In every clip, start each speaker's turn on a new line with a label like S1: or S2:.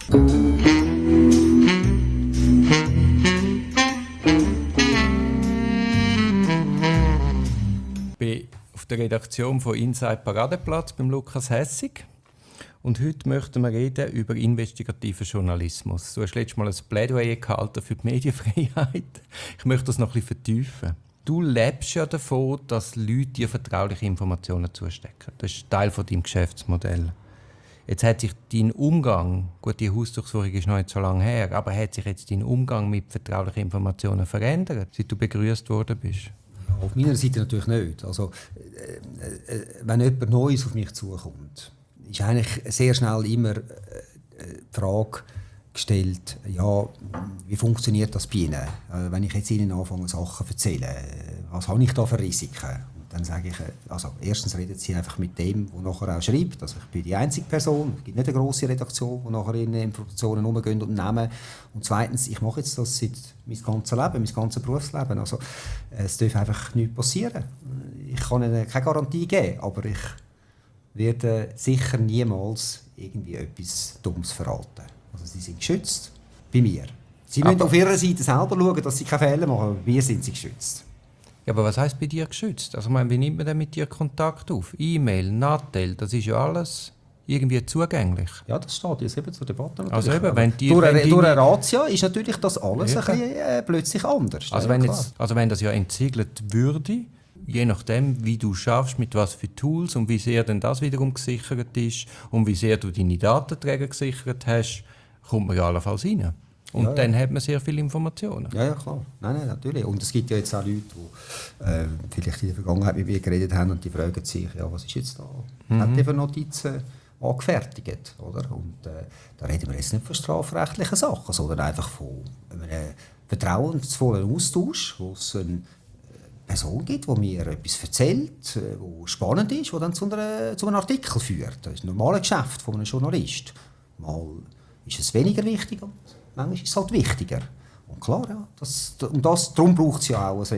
S1: Ich bin auf der Redaktion von Inside Paradeplatz beim Lukas Hessig. Und heute möchten wir reden über investigativen Journalismus. Du hast letztes Mal ein Plädoyer gehalten für die Medienfreiheit. Ich möchte das noch ein bisschen vertiefen. Du lebst ja davon, dass Leute dir vertrauliche Informationen zustecken. Das ist Teil von deinem Geschäftsmodell. Jetzt hat sich dein Umgang, gut, die Hausdurchsuchung ist noch nicht so lange her, aber hat sich jetzt dein Umgang mit vertraulichen Informationen verändert, seit du begrüßt worden bist?
S2: Auf meiner Seite natürlich nicht. Also, wenn jemand Neues auf mich zukommt, ist eigentlich sehr schnell immer die Frage gestellt, ja, wie funktioniert das bei Ihnen? Wenn ich jetzt Ihnen anfange, Sachen zu erzählen, was habe ich da für Risiken? Und dann sage ich, also erstens reden Sie einfach mit dem, der nachher auch schreibt. Also ich bin die einzige Person, es gibt nicht eine grosse Redaktion, die nachher in Informationen umgehen und nehmen. Und zweitens, ich mache jetzt das seit mein ganzes Leben, mein ganzes Berufsleben. Also es darf einfach nichts passieren. Ich kann Ihnen keine Garantie geben, aber ich werde sicher niemals irgendwie etwas Dummes verraten. Also sie sind geschützt bei mir. Sie müssen auf ihrer Seite selber schauen, dass sie keine Fehler machen, aber bei mir sind sie geschützt.
S1: Ja, aber was heisst bei dir geschützt? Also, ich meine, wie nimmt man denn mit dir Kontakt auf? E-Mail, Nattel, das ist ja alles irgendwie zugänglich.
S2: Ja, das steht jetzt eben zur Debatte.
S1: Also eben, wenn die,
S2: durch eine Razzia ist natürlich das alles ein bisschen, plötzlich anders.
S1: Also, wenn das ja entsiegelt würde, je nachdem, wie du schaffst, mit was für Tools und wie sehr denn das wiederum gesichert ist und wie sehr du deine Datenträger gesichert hast, kommt man ja allenfalls rein. Und dann hat man sehr viele Informationen.
S2: Ja, klar. Nein, natürlich. Und es gibt ja jetzt auch Leute, die vielleicht in der Vergangenheit mit mir geredet haben und die fragen sich, ja, was ist jetzt da? Hat die für Notizen angefertigt? Oder? Und da reden wir jetzt nicht von strafrechtlichen Sachen, sondern einfach von einem vertrauensvollen Austausch, wo es eine Person gibt, die mir etwas erzählt, wo spannend ist, die dann zu einem Artikel führt. Das ist ein normales Geschäft von einem Journalist. Mal ist es weniger wichtig, manchmal ist es halt wichtiger. Und klar, ja, darum braucht es ja auch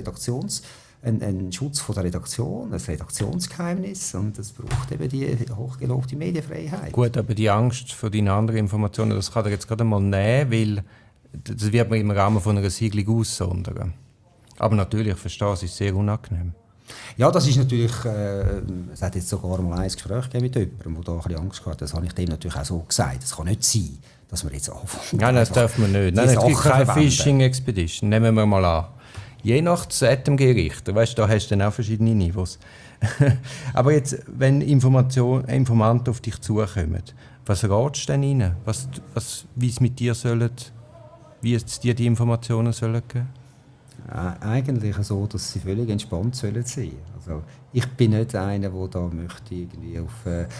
S2: einen Schutz von der Redaktion, ein Redaktionsgeheimnis, und es braucht eben die hochgelobte Medienfreiheit.
S1: Gut, aber die Angst vor deinen anderen Informationen, das kann er jetzt gerade mal nehmen, weil das wird man im Rahmen von einer Siedlung aussondern. Aber natürlich, ich verstehe, es ist sehr unangenehm.
S2: Ja, das ist natürlich, es hat jetzt sogar mal ein Gespräch mit jemandem, der da ein bisschen Angst hatte. Das habe ich dem natürlich auch so gesagt. Es kann nicht sein, dass wir jetzt anfangen.
S1: Nein, das darf man nicht. Nein, es gibt keine Phishing-Expedition. Nehmen wir mal an. Je nach ZMG-Richter, weißt du, da hast du dann auch verschiedene Niveaus. Aber jetzt, wenn Informanten auf dich zukommen, was ratst du denn ihnen? Wie es mit dir wie es dir die Informationen sollen geben?
S2: Eigentlich so, dass sie völlig entspannt sein sollen. Also, ich bin nicht einer, der da möchte irgendwie auf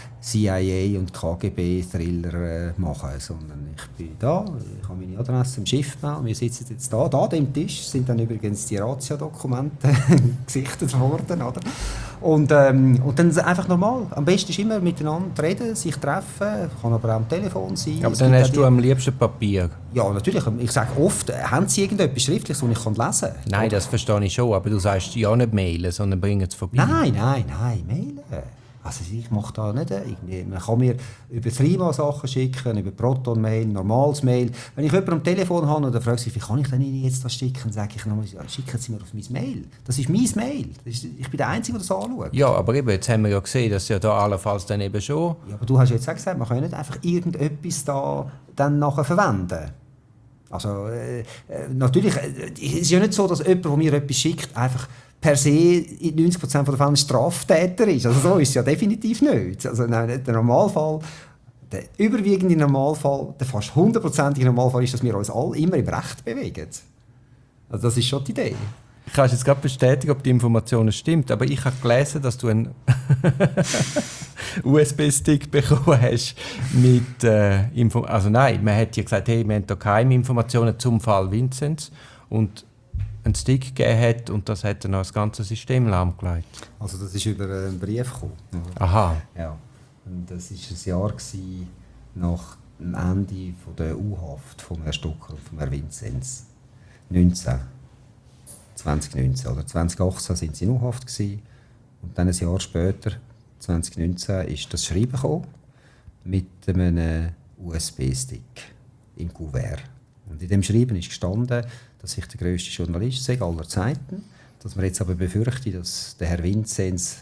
S2: CIA und KGB-Thriller machen, sondern ich bin da, ich habe meine Adresse im Schiffbau, wir sitzen jetzt da an dem Tisch, sind dann übrigens die Razzia-Dokumente gesichtet worden, oder? Und dann einfach normal. Am besten ist immer miteinander reden, sich treffen, kann aber auch am Telefon sein.
S1: Aber dann hast du am liebsten Papier.
S2: Ja, natürlich. Ich sage oft, haben Sie irgendetwas Schriftliches, das ich lesen kann?
S1: Nein, das verstehe ich schon, aber du sagst ja nicht mailen, sondern bringen es vorbei.
S2: Nein, mailen. Also ich mache da nicht irgendwie. Man kann mir über Threema Sachen schicken, über Proton-Mail, normales Mail. Wenn ich jemanden am Telefon habe und frage sich, wie kann ich denn Ihnen jetzt das schicken, dann sage ich nochmal, ja, schicken Sie mir auf mein Mail. Das ist mein Mail. Ich bin der Einzige, der das anschaut.
S1: Ja, aber eben, jetzt haben wir ja gesehen, dass ja da allenfalls dann eben schon...
S2: Ja, aber du hast jetzt auch gesagt, man kann ja nicht einfach irgendetwas da dann nachher verwenden. Also natürlich, es ist ja nicht so, dass jemand, der mir etwas schickt, einfach per se in 90% der Fälle ein Straftäter ist. Also so ist es ja definitiv nicht. Also der Normalfall, der überwiegende Normalfall, der fast 100%ige Normalfall ist, dass wir uns alle immer im Recht bewegen. Also das ist schon die Idee.
S1: Ich kann jetzt gerade bestätigen, ob die Informationen stimmt, aber ich habe gelesen, dass du einen USB-Stick bekommen hast mit also nein, man hat dir gesagt, hey, wir haben da keine Informationen zum Fall Vinzenz und einen Stick gegeben hat und das hat dann auch das ganze System lahmgelegt.
S2: Also das ist über einen Brief gekommen.
S1: Aha.
S2: Ja. Und das war ein Jahr nach dem Ende der U-Haft von Herrn Stocker und von Herrn Vinzenz. 2019 oder 2018 sind sie in U-Haft gewesen. Und dann ein Jahr später, 2019, ist das Schreiben gekommen mit einem USB-Stick. im Kuvert. Und in dem Schreiben ist gestanden, dass ich der grösste Journalist sei aller Zeiten, dass man jetzt aber befürchte, dass der Herr Vinzenz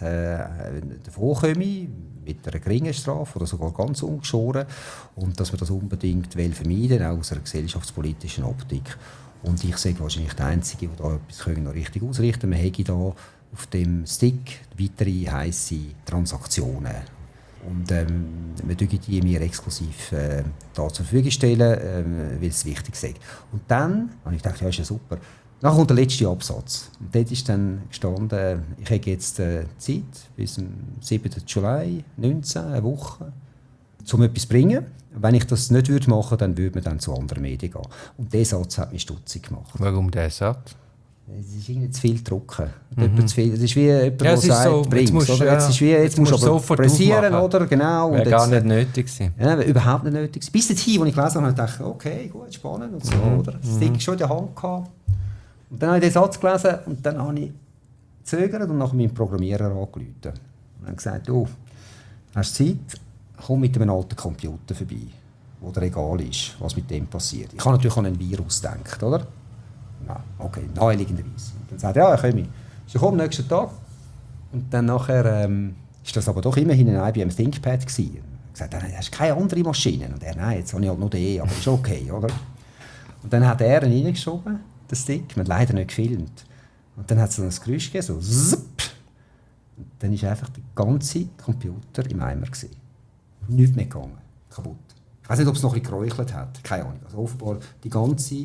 S2: davonkomme mit einer geringen Strafe oder sogar ganz ungeschoren und dass man das unbedingt vermeiden will, auch aus einer gesellschaftspolitischen Optik. Und ich sage wahrscheinlich der Einzige, der da etwas noch richtig ausrichten kann. Man hätte da auf dem Stick weitere heisse Transaktionen. Und wir dürfen die mir exklusiv da zur Verfügung stellen, weil es wichtig ist. Und dann habe ich gedacht, ja, ist ja super. Dann kommt der letzte Absatz. Und dort ist dann gestanden, ich habe jetzt Zeit bis zum 7. Juli 19, eine Woche, um etwas zu bringen. Wenn ich das nicht machen würde, dann würde man dann zu anderen Medien gehen. Und dieser Satz hat mich stutzig gemacht.
S1: Warum dieser Satz?
S2: Es ist irgendwie zu viel drucken. Es ist wie jemand, der sagt,
S1: so,
S2: bring's. Jetzt musst du aber pressieren, oder? Genau.
S1: Wäre gar nicht nötig gewesen.
S2: Ja, überhaupt nicht nötig. Bis dahin, als ich gelesen habe, dachte ich, okay, gut, spannend und so. Oder? Das Ding war schon in der Hand gehabt. Und dann habe ich den Satz gelesen und dann habe ich gezögert und nach meinem Programmierer angerufen. Und dann gesagt, du, hast Zeit, komm mit einem alten Computer vorbei, wo dir egal ist, was mit dem passiert. Ich habe natürlich an ein Virus gedacht, oder? Ja, okay, naheliegenderweise. Und dann sagt er, ja, ich komme. Ich komme am nächsten Tag. Und dann nachher ist das aber doch immerhin ein IBM ThinkPad gewesen. Ich gesagt, nein, hast keine andere Maschine. Und er, nein, jetzt habe ich halt noch den, aber ist okay, oder? Und dann hat er ihn reingeschoben, den Stick. Man hat leider nicht gefilmt. Und dann hat es so ein Geräusch gegeben, so zip. Und dann war einfach der ganze Computer im Eimer gewesen. Nichts mehr gegangen. Kaputt. Ich weiß nicht, ob es noch ein bisschen geräuchelt hat. Keine Ahnung. Also offenbar die ganze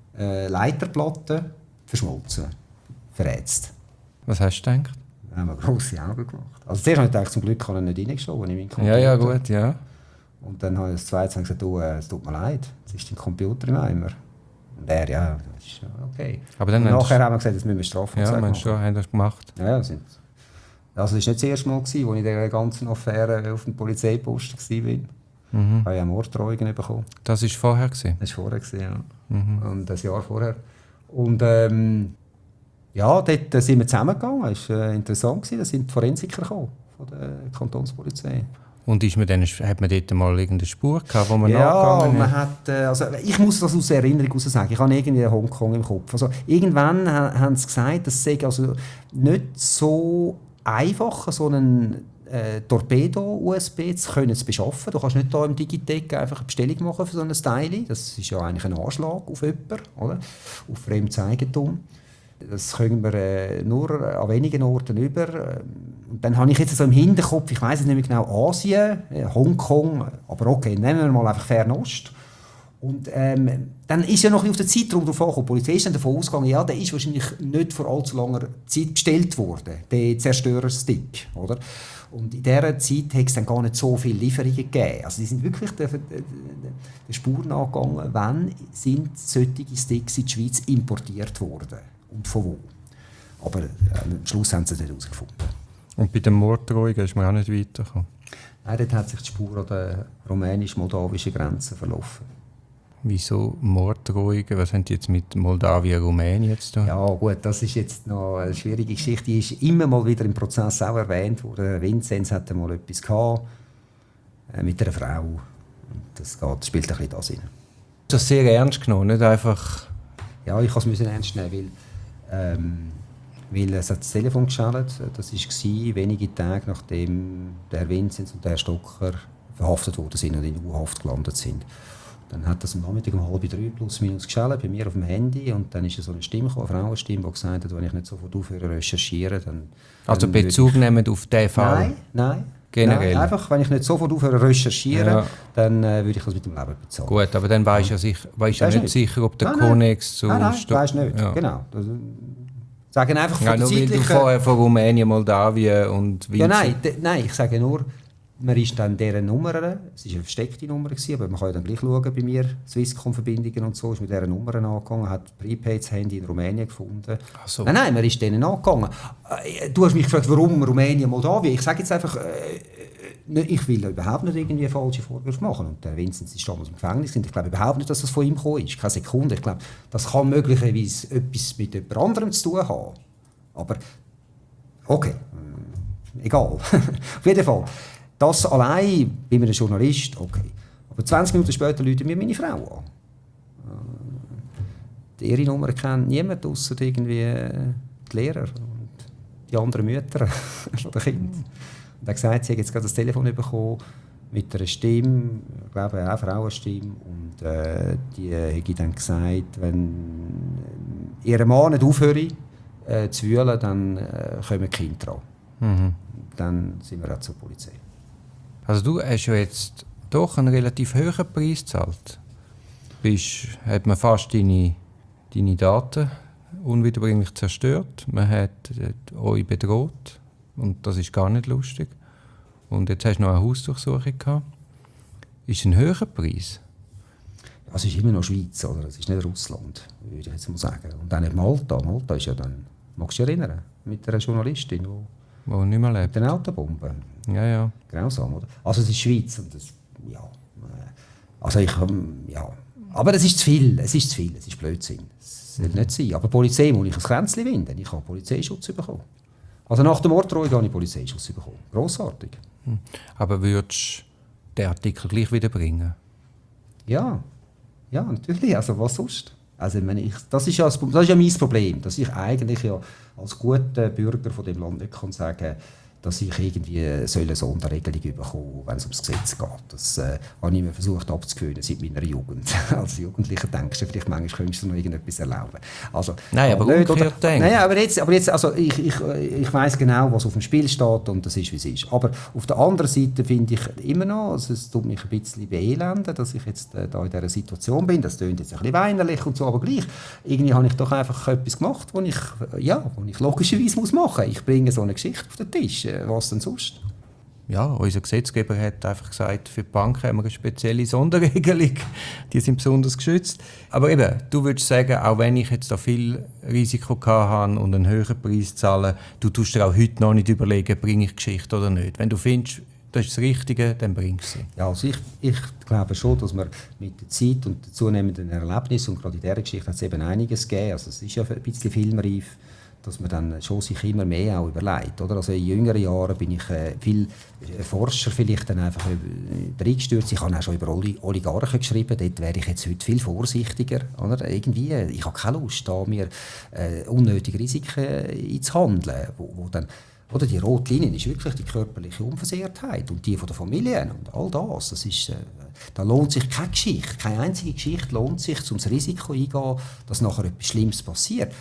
S2: Leiterplatte verschmolzen, verätzt.
S1: Was hast du gedacht?
S2: Da haben wir grosse Augen gemacht. Also zuerst habe ich gedacht, zum Glück kann er nicht reingeschoben in meinen Computer.
S1: Ja, gut, ja.
S2: Und dann habe ich das zweite gesagt, du, es tut mir leid, es ist dein Computer im Eimer. Und er, ja, das ist okay. Aber dann nachher haben wir gesagt, das müssen wir strafen.
S1: Ja, meinst du, haben das gemacht?
S2: Ja, also das war nicht das erste Mal, als ich in dieser ganzen Affäre auf dem Polizeiposten war. Ich habe ja Morddrohungen bekommen.
S1: Das war vorher? Das
S2: war vorher, ja. Und ein Jahr vorher. Und ja, dort sind wir zusammengegangen. Es war interessant. Da sind die Forensiker gekommen, von der Kantonspolizei.
S1: Und hat man dort mal irgendeine Spur gehabt, wo man nachgegangen ist?
S2: Man hat, also ich muss das aus Erinnerung heraus sagen. Ich habe irgendwie Hongkong im Kopf. Also, irgendwann haben sie gesagt, das sei also nicht so einfach, so einen Torpedo-USB zu beschaffen. Du kannst nicht hier im Digitec einfach eine Bestellung machen für so ein Teil. Das ist ja eigentlich ein Anschlag auf jemanden, oder? Auf fremdes Eigentum. Das können wir nur an wenigen Orten über. Und dann habe ich jetzt so im Hinterkopf, ich weiss nicht mehr genau, Asien, Hongkong, aber okay, nehmen wir mal einfach Fernost. Und dann ist ja noch ein bisschen auf den Zeitraum drauf angekommen. Die Polizei ist dann davon ausgegangen, ja, der ist wahrscheinlich nicht vor allzu langer Zeit bestellt worden, der Zerstörerstick, oder? Und in dieser Zeit hat es dann gar nicht so viele Lieferungen gegeben. Also die sind wirklich der Spur nachgegangen, wann sind solche Sticks in die Schweiz importiert worden und von wo. Aber am Schluss haben sie es nicht herausgefunden.
S1: Und bei den Morddrohungen ist man auch nicht weitergekommen?
S2: Nein, dort hat sich die Spur an der rumänisch-moldawischen Grenze verlaufen.
S1: Wieso Morddrohungen? Was haben die jetzt mit Moldawien und Rumänien zu tun?
S2: Ja gut, das ist jetzt noch eine schwierige Geschichte. Die ist immer mal wieder im Prozess auch erwähnt worden. Vinzenz hatte mal etwas gehabt, mit einer Frau. Und das spielt ein bisschen das rein.
S1: Das sehr ernst genommen, nicht einfach...
S2: Ja, ich musste es ernst nehmen, weil es hat das Telefon geschaltet. Das war wenige Tage nachdem der Herr Vinzenz und der Herr Stocker verhaftet worden sind und in U-Haft gelandet sind. Dann hat das am Nachmittag um 2:30 plus minus geschaltet, bei mir auf dem Handy. Und dann ist so eine Stimme gekommen, eine Frauenstimme, die gesagt hat, wenn ich nicht sofort aufhöre zu recherchieren, dann...
S1: Also Bezug nehmend auf diesen Fall?
S2: Nein.
S1: Generell?
S2: Nein, einfach, wenn ich nicht sofort aufhöre zu recherchieren, dann würde ich das mit dem Leben bezahlen.
S1: Gut, aber dann weisst du ja nicht sicher, ob der Konnex zu...
S2: Nein, weisst nicht, ja. Genau. Sagen einfach von der
S1: zeitlichen... Weil du vorher von Rumänien, Moldawien und...
S2: Ja, nein, ich sage nur... Man ist dann dieser Nummer, es war eine versteckte Nummer, aber man kann ja dann gleich schauen bei mir, Swisscom-Verbindungen und so, ist mit dieser Nummer angegangen, hat Prepaid-Handy in Rumänien gefunden. So. Nein, man ist denen angegangen. Du hast mich gefragt, warum Rumänien, Moldawien. Ich sage jetzt einfach, ich will überhaupt nicht irgendwie falsche Vorwürfe machen. Und der Vinzenz ist damals im Gefängnis. Ich glaube überhaupt nicht, dass das von ihm gekommen ist. Keine Sekunde. Ich glaube, das kann möglicherweise etwas mit jemand anderem zu tun haben. Aber okay, egal. Auf jeden Fall. Das allein bei einem Journalist, okay. Aber 20 Minuten später ruft mir meine Frau an. ihre Nummer kennt niemand, ausser irgendwie die Lehrer und die anderen Mütter von den Kindern. Und er hat gesagt, sie hat jetzt gerade das Telefon bekommen mit einer Stimme, ich glaube auch Frauenstimme, und die hat dann gesagt, wenn ihr Mann nicht aufhöre zu wühlen, dann kommen die Kinder dran. Mhm. Dann sind wir auch zur Polizei.
S1: Also du hast ja jetzt doch einen relativ hohen Preis gezahlt. Hat man fast deine Daten unwiederbringlich zerstört. Man hat euch bedroht und das ist gar nicht lustig. Und jetzt hast du noch eine Hausdurchsuchung gehabt. Ist ein höherer Preis?
S2: Es ist immer noch Schweiz, oder? Es ist nicht Russland, würde ich jetzt mal sagen. Und auch nicht Malta. Malta ist ja dann, magst du dich erinnern, mit einer Journalistin,
S1: die nicht mehr lebt.
S2: Mit den Autobomben.
S1: Ja.
S2: Grausam, oder? Also es ist Schweiz und das, ja. Also ich, ja. Aber es ist zu viel, es ist Blödsinn. Es soll nicht sein. Aber die Polizei muss ich ein Kränzchen winden. Ich habe Polizeischutz bekommen. Also nach der Morddrohung habe ich Polizeischutz bekommen. Grossartig.
S1: Aber würdest du den Artikel gleich wieder bringen?
S2: Ja, natürlich. Also was sonst? Also, das ist ja mein Problem, dass ich eigentlich ja als guter Bürger von dem Land nicht kann sagen, dass ich irgendwie eine Sonderregelung bekomme, wenn es ums Gesetz geht. Das habe ich mir versucht abzugewöhnen seit meiner Jugend. Als Jugendlicher denkst du vielleicht, manchmal könntest du noch irgendetwas erlauben. Also,
S1: nein, aber umgekehrt denken.
S2: Nein, aber jetzt also ich weiss genau, was auf dem Spiel steht und das ist, wie es ist. Aber auf der anderen Seite finde ich immer noch, also es tut mich ein bisschen beelenden, dass ich jetzt da in dieser Situation bin. Das klingt jetzt ein bisschen weinerlich und so, aber gleich. Irgendwie habe ich doch einfach etwas gemacht, was ich logischerweise machen muss. Ich bringe so eine Geschichte auf den Tisch. Was denn sonst?
S1: Ja, unser Gesetzgeber hat einfach gesagt, für die Banken haben wir eine spezielle Sonderregelung. Die sind besonders geschützt. Aber eben, du würdest sagen, auch wenn ich jetzt da viel Risiko hatte und einen höheren Preis zahle, du tust dir auch heute noch nicht überlegen, bringe ich Geschichte oder nicht. Wenn du findest, das ist das Richtige, dann bringst du sie.
S2: Ja, also ich glaube schon, dass man mit der Zeit und den zunehmenden Erlebnissen, und gerade in dieser Geschichte hat es eben einiges gegeben, also es ist ja ein bisschen filmreif, dass man dann schon sich immer mehr auch überlegt. Oder? Also in jüngeren Jahren bin ich viel Forscher vielleicht dann einfach reingestürzt. Ich habe auch schon über Oligarchen geschrieben. Dort wäre ich jetzt heute viel vorsichtiger. Oder? Irgendwie, ich habe keine Lust, da mir unnötige Risiken einzuhandeln. Wo dann, oder die rote Linie ist wirklich die körperliche Unversehrtheit und die von der Familie und all das. Das ist, da lohnt sich keine Geschichte. Keine einzige Geschichte lohnt sich, um das Risiko einzugehen, dass nachher etwas Schlimmes passiert.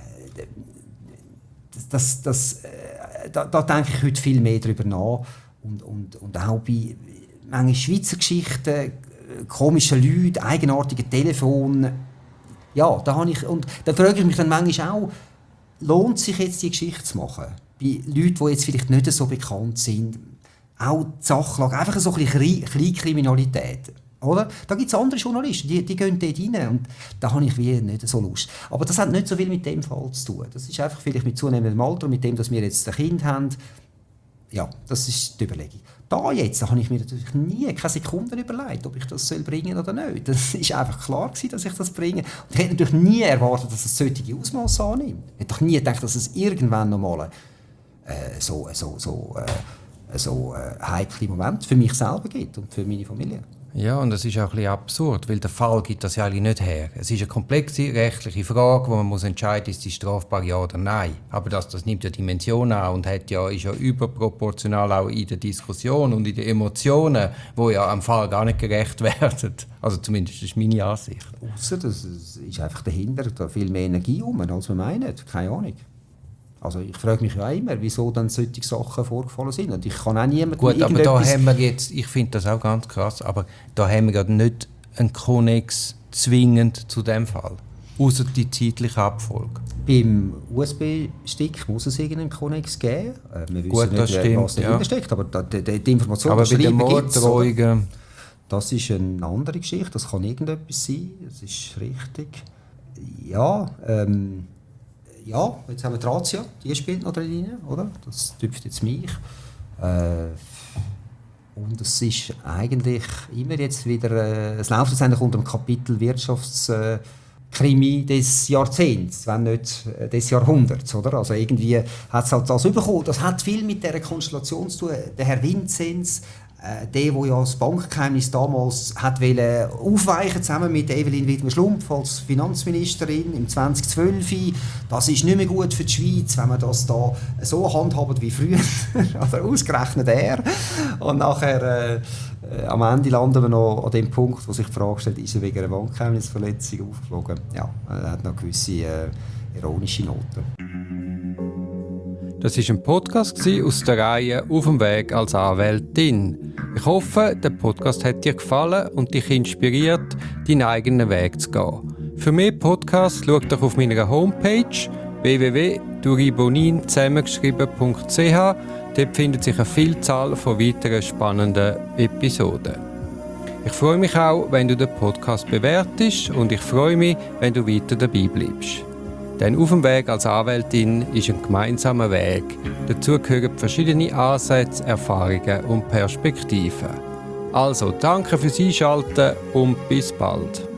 S2: Da denke ich heute viel mehr darüber nach. Und auch bei manchen Schweizer Geschichten, komischen Leuten, eigenartigen Telefonen. Ja, da frage ich mich dann manchmal auch, lohnt sich jetzt die Geschichte zu machen? Bei Leuten, die jetzt vielleicht nicht so bekannt sind. Auch die Sachlage, einfach so ein bisschen Kleinkriminalität. Oder? Da gibt es andere Journalisten, die gehen dort rein und da habe ich nicht so Lust. Aber das hat nicht so viel mit dem Fall zu tun. Das ist einfach vielleicht mit zunehmendem Alter und mit dem, dass wir jetzt ein Kind haben. Ja, das ist die Überlegung. Da habe ich mir natürlich keine Sekunde überlegt, ob ich das bringen soll oder nicht. Das war einfach klar gewesen, dass ich das bringe. Und ich hätte natürlich nie erwartet, dass es solche Ausmaße annimmt. Ich hätte doch nie gedacht, dass es irgendwann noch mal so heikle Momente für mich selber gibt und für meine Familie.
S1: Ja, und das ist auch ein bisschen absurd, weil der Fall gibt das ja eigentlich nicht her. Es ist eine komplexe rechtliche Frage, wo man muss entscheiden, ist sie strafbar, ja oder nein. Aber das nimmt ja Dimensionen an und ist ja überproportional auch in der Diskussion und in den Emotionen, die ja am Fall gar nicht gerecht werden. Also zumindest ist meine Ansicht.
S2: Ausser, das ist einfach dahinter da viel mehr Energie als man meint. Keine Ahnung. Also ich frage mich ja immer, wieso dann solche Sachen vorgefallen sind. Und ich kann auch niemandem
S1: Gut, aber da haben wir jetzt, ich finde das auch ganz krass, aber da haben wir gerade nicht einen Konnex zwingend zu dem Fall. Außer die zeitliche Abfolge.
S2: Beim USB-Stick muss es irgendeinen Konnex geben. Wir wissen
S1: gut,
S2: nicht,
S1: stimmt,
S2: was dahinter steckt, aber die Information,
S1: aber bei den Morddrohungen...
S2: Das ist eine andere Geschichte, das kann irgendetwas sein, das ist richtig. Ja, ja, jetzt haben wir die Razzia, die spielt noch drin, oder? Das trifft jetzt mich. Und es ist eigentlich immer jetzt wieder, es läuft jetzt eigentlich unter dem Kapitel Wirtschaftskrimi des Jahrzehnts, wenn nicht des Jahrhunderts, oder? Also irgendwie hat es halt das bekommen. Das hat viel mit dieser Konstellation zu tun. Der Herr Vinzenz, der ja das Bankgeheimnis damals hat aufweichen zusammen mit Evelyn Widmer-Schlumpf als Finanzministerin im 2012. Das ist nicht mehr gut für die Schweiz, wenn man das da so handhabt wie früher. Also ausgerechnet er. Und nachher am Ende landen wir noch an dem Punkt, wo sich die Frage stellt, ist er wegen einer Bankgeheimnisverletzung aufgeflogen? Ja, er hat noch gewisse ironische Noten.
S1: Das war ein Podcast aus der Reihe «Auf dem Weg als Anwältin». Ich hoffe, der Podcast hat dir gefallen und dich inspiriert, deinen eigenen Weg zu gehen. Für mehr Podcasts schau doch auf meiner Homepage www.duribonin zusammengeschrieben.ch. Dort findet sich eine Vielzahl von weiteren spannenden Episoden. Ich freue mich auch, wenn du den Podcast bewertest und ich freue mich, wenn du weiter dabei bleibst. Denn auf dem Weg als Anwältin ist ein gemeinsamer Weg. Dazu gehören verschiedene Ansätze, Erfahrungen und Perspektiven. Also, danke fürs Einschalten und bis bald.